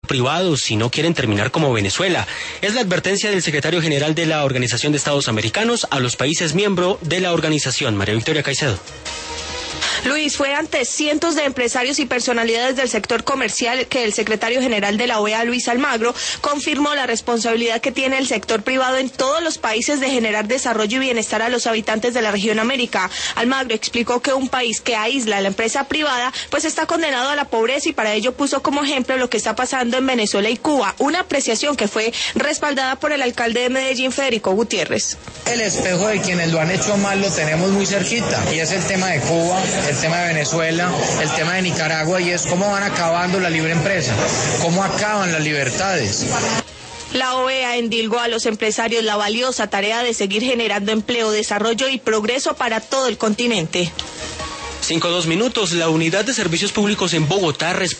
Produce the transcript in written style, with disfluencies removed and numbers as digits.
privados si no quieren terminar como Venezuela. Es la advertencia del secretario general de la Organización de Estados Americanos a los países miembros de la organización. María Victoria Caicedo. Luis, fue ante cientos de empresarios y personalidades del sector comercial que el secretario general de la OEA, Luis Almagro, confirmó la responsabilidad que tiene el sector privado en todos los países de generar desarrollo y bienestar a los habitantes de la región América. Almagro explicó que un país que aísla a la empresa privada pues está condenado a la pobreza y para ello puso como ejemplo lo que está pasando en Venezuela y Cuba, una apreciación que fue respaldada por el alcalde de Medellín, Federico Gutiérrez. El espejo de quienes lo han hecho mal lo tenemos muy cerquita y es el tema de Cuba, el tema de Venezuela, el tema de Nicaragua y es cómo van acabando la libre empresa, cómo acaban las libertades. La OEA endilgó a los empresarios la valiosa tarea de seguir generando empleo, desarrollo y progreso para todo el continente. 5:02. La unidad de servicios públicos en Bogotá